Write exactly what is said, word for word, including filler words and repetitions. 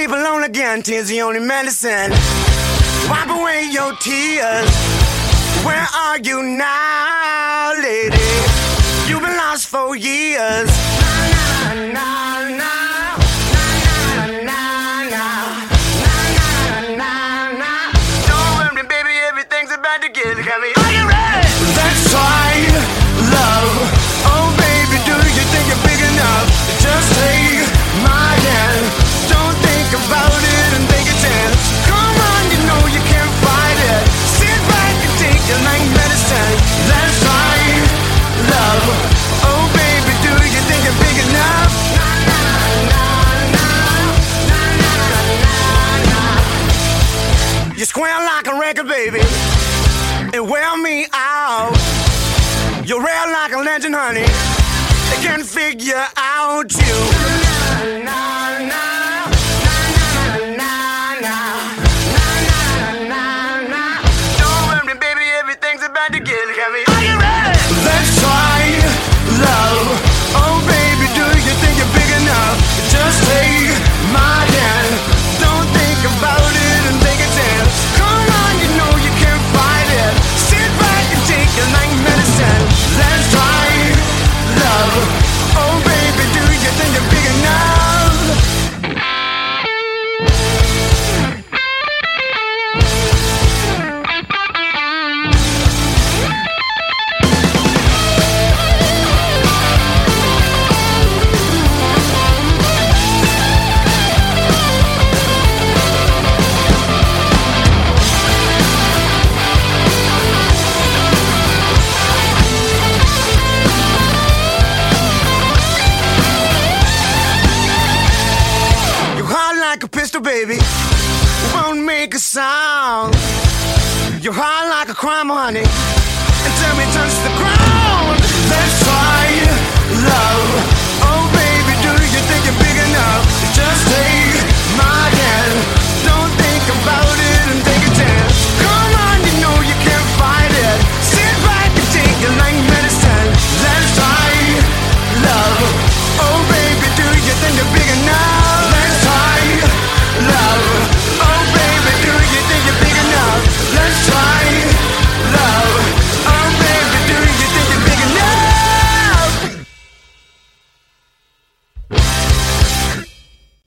sleep alone again, tears the only medicine. Wipe away your tears. Where are you now, lady? You've been lost for years. Na, na, na, na. To get heavy. Are you ready? That's right, love. Oh baby, do you think you're big enough? Just take my hand. Don't think about it and take a chance. Come on, you know you can't fight it. Sit back and take it like medicine. That's right, love. Oh baby, do you think you're big enough? Na na na na na na na na. You square like a record, baby. And wear me out. You're rare like a legend, honey. They can't figure out you. Na, na, na, na, na, na, na, na, na. Don't worry, baby, everything's about to get heavy. Are you ready? That's right, love. Oh, baby, do you think you're big enough? Just take my hand. Don't think about it and take a chance. Come on, you know you can't fight it. Sit back and take it like medicine. That's right, love. Oh baby, do you think you're big enough? Like a pistol, baby, won't make a sound. You're hard like a crime, honey, until me touch the ground.